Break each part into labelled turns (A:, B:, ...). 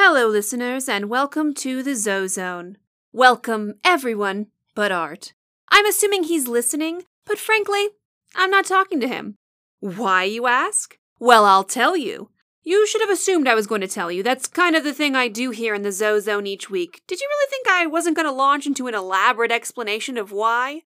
A: Hello, listeners, and welcome to the Zozone. Welcome, everyone, but Art. I'm assuming he's listening, but frankly, I'm not talking to him. Why, you ask? Well, I'll tell you. You should have assumed I was going to tell you. That's kind of the thing I do here in the Zozone each week. Did you really think I wasn't going to launch into an elaborate explanation of why?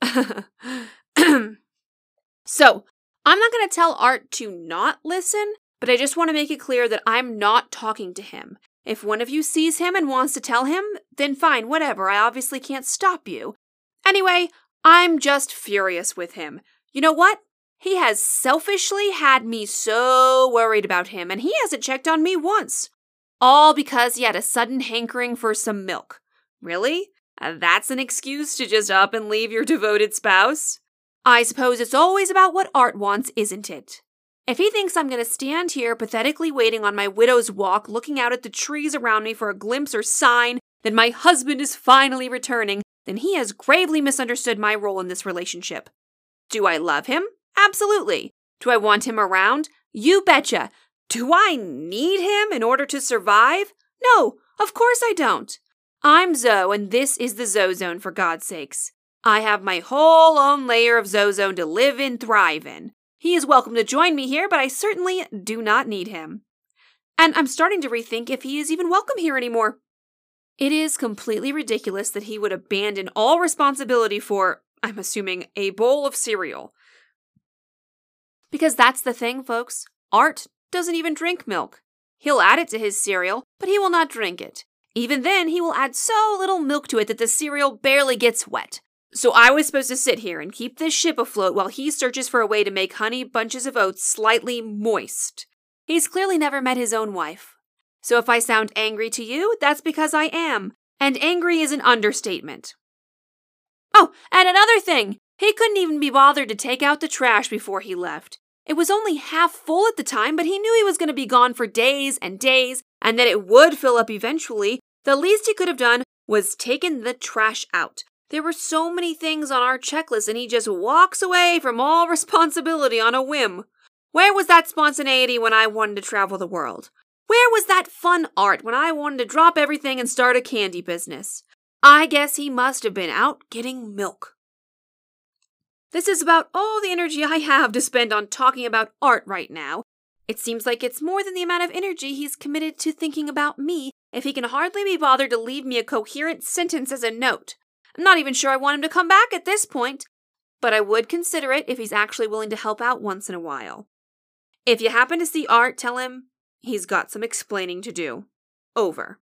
A: So, I'm not going to tell Art to not listen, but I just want to make it clear that I'm not talking to him. If one of you sees him and wants to tell him, then fine, whatever. I obviously can't stop you. Anyway, I'm just furious with him. You know what? He has selfishly had me so worried about him, and he hasn't checked on me once. All because he had a sudden hankering for some milk. Really? That's an excuse to just up and leave your devoted spouse? I suppose it's always about what Art wants, isn't it? If he thinks I'm going to stand here pathetically waiting on my widow's walk, looking out at the trees around me for a glimpse or sign that my husband is finally returning, then he has gravely misunderstood my role in this relationship. Do I love him? Absolutely. Do I want him around? You betcha. Do I need him in order to survive? No, of course I don't. I'm Zoe, and this is the Zozone, for God's sakes. I have my whole own layer of Zozone to live and thrive in. He is welcome to join me here, but I certainly do not need him. And I'm starting to rethink if he is even welcome here anymore. It is completely ridiculous that he would abandon all responsibility for, I'm assuming, a bowl of cereal. Because that's the thing, folks. Art doesn't even drink milk. He'll add it to his cereal, but he will not drink it. Even then, he will add so little milk to it that the cereal barely gets wet. So I was supposed to sit here and keep this ship afloat while he searches for a way to make honey bunches of oats slightly moist. He's clearly never met his own wife. So if I sound angry to you, that's because I am. And angry is an understatement. Oh, and another thing! He couldn't even be bothered to take out the trash before he left. It was only half full at the time, but he knew he was going to be gone for days, and that it would fill up eventually. The least he could have done was taken the trash out. There were so many things on our checklist, and he just walks away from all responsibility on a whim. Where was that spontaneity when I wanted to travel the world? Where was that fun Art when I wanted to drop everything and start a candy business? I guess he must have been out getting milk. This is about all the energy I have to spend on talking about Art right now. It seems like it's more than the amount of energy he's committed to thinking about me if he can hardly be bothered to leave me a coherent sentence as a note. I'm not even sure I want him to come back at this point, but I would consider it if he's actually willing to help out once in a while. If you happen to see Art, tell him he's got some explaining to do. Over.